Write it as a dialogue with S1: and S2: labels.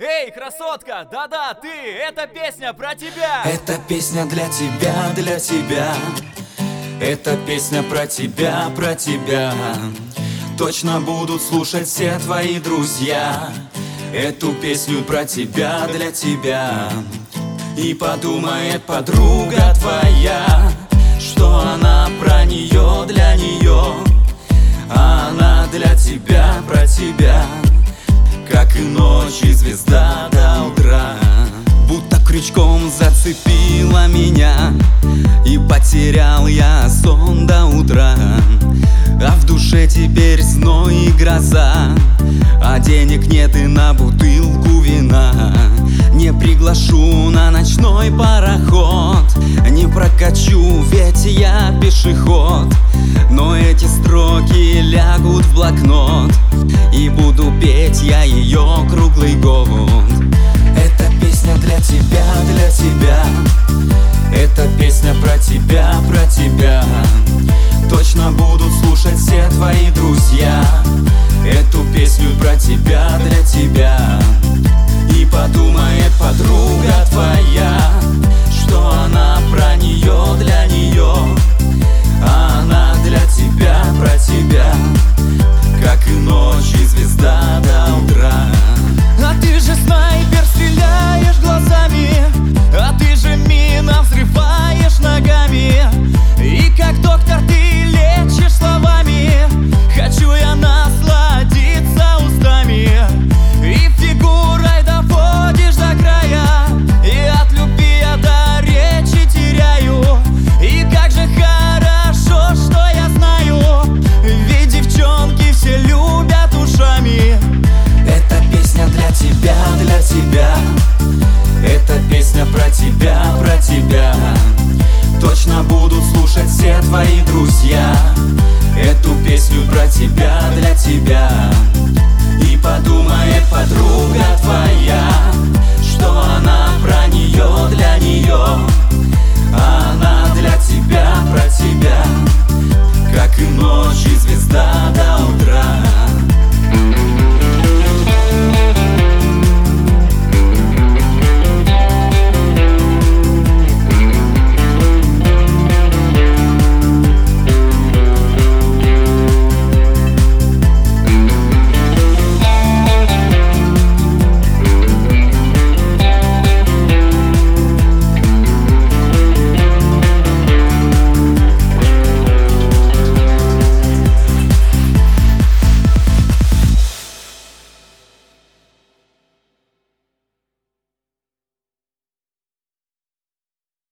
S1: Эй, красотка, да-да, ты, эта песня про тебя.
S2: Эта песня для тебя, для тебя. Эта песня про тебя, про тебя. Точно будут слушать все твои друзья. Эту песню про тебя, для тебя. И подумает подруга твоя, что она про нее, для нее. А она для тебя, про тебя. Как и ночи звезда до утра. Будто крючком зацепила меня, и потерял я сон до утра. А в душе теперь зной и гроза, а денег нет и на бутылку вина. Не приглашу на ночной пароход, не прокачу, ведь я пешеход. Но эти строки лягут в блокнот, и буду петь я ее круглый год. Эта песня для тебя, для тебя. Эта песня про тебя, про тебя. Точно будут слушать все твои друзья. Эту песню про тебя, для тебя. И подумает подруга твоя, что она про нее, для нее. А она для тебя, про тебя. Как и ночи звезда до утра.
S1: А ты же снайпер, стреляешь глазами, а ты же мина, взрываешь ногами. И как доктор ты лечишь словами. Хочу я насладиться устами, и фигурой доводишь до края. И от любви я до речи теряю. И как же хорошо, что я знаю, ведь девчонки все любят ушами.
S2: Эта песня для тебя, для тебя. Эта песня про тебя, про тебя. Точно будут слушать все твои друзья. Эту песню про тебя, для тебя.